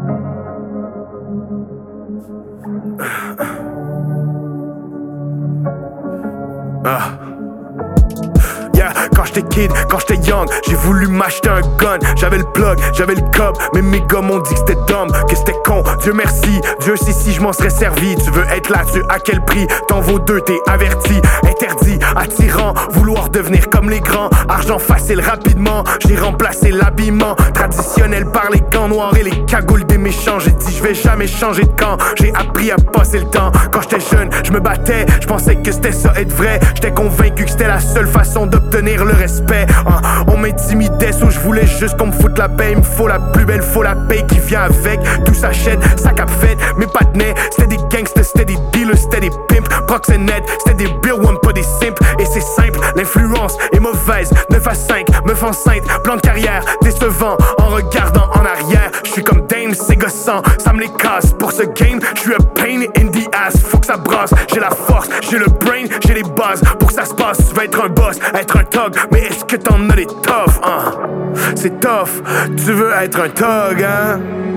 Quand j'étais kid, quand j'étais young, j'ai voulu m'acheter un gun. J'avais le plug, j'avais le cob, mais mes gars m'ont dit que c'était dumb, que c'était con. Dieu merci, Dieu sait si je m'en serais servi. Tu veux être là-dessus, à quel prix? T'en vaux deux, t'es averti. Interdit, attirant, vouloir devenir comme les grands. Argent facile, rapidement, j'ai remplacé l'habillement traditionnel par les gants noirs et les cagoules des méchants. J'ai dit je vais jamais changer de camp, j'ai appris à passer le temps. Quand j'étais jeune, je me battais, je pensais que c'était ça être vrai. J'étais convaincu que c'était la seule façon d'obtenir le respect. On m'intimidait, so je voulais juste qu'on me foute la paix. Il me faut la plus belle, faut la paix qui vient avec. Tout s'achète, ça cap fait, mes partenaires. C'était des gangsters, c'était des dealers, c'était des pimps. Proxénètes, c'était des bill one, pas des simps. Et c'est simple, l'influence est mauvaise. 9 à 5, meuf enceinte, plan de carrière décevant. En regardant en arrière, je suis comme Dame, c'est gossant. Ça me les casse pour ce game, je suis un pain in the ass. Faut que ça brasse, j'ai la force, j'ai le brain, j'ai les bases. Pour que ça se passe, tu vas être un boss, être un thug. Mais est-ce que t'en as des tough, hein? C'est tough, tu veux être un thug, hein?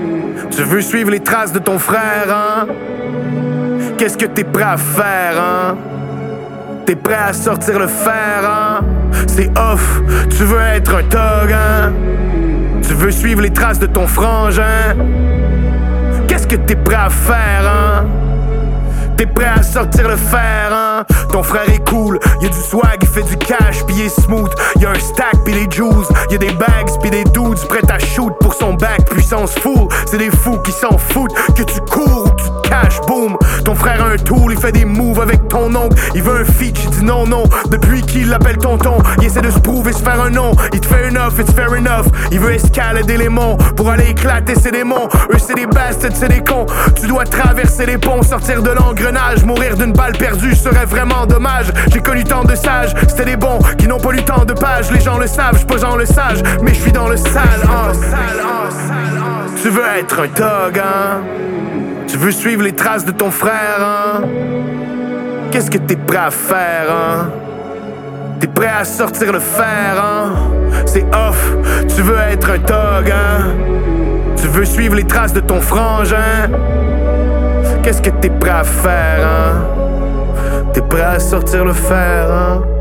Tu veux suivre les traces de ton frère, hein? Qu'est-ce que t'es prêt à faire, hein? T'es prêt à sortir le fer, hein? C'est off, tu veux être un thug, hein? Tu veux suivre les traces de ton frangin? Qu'est-ce que t'es prêt à faire, hein? T'es prêt à sortir le fer, hein? Ton frère est cool, y'a du swag, il fait du cash, pis il est smooth. Y'a un stack, pis les jewels. Y'a des bags, pis des dudes prêts à shoot pour son back. Puissance full, c'est des fous qui s'en foutent que tu cours ou tu te caches, boom. Ton frère a un tool, il fait des moves avec ton oncle. Il veut un feat, il dit non, non. Depuis qu'il l'appelle tonton, il essaie de se prouver, se faire un nom. Il te fait enough, it's fair enough. Il veut escalader les monts pour aller éclater ses démons. Eux c'est des bastards, c'est des cons. Tu dois traverser les ponts, sortir de l'engrenage. Mourir d'une balle perdue serait vraiment dommage. J'ai connu tant de sages, c'était des bons qui n'ont pas lu tant de pages. Les gens le savent, j'suis pas genre le sage, mais j'suis dans le sale, hein. Tu veux être un thug, hein? Tu veux suivre les traces de ton frère, hein? Qu'est-ce que t'es prêt à faire, hein? T'es prêt à sortir le fer, hein? C'est off, tu veux être un thug, hein? Tu veux suivre les traces de ton frangin? Qu'est-ce que t'es prêt à faire, hein? T'es prêt à sortir le fer, hein?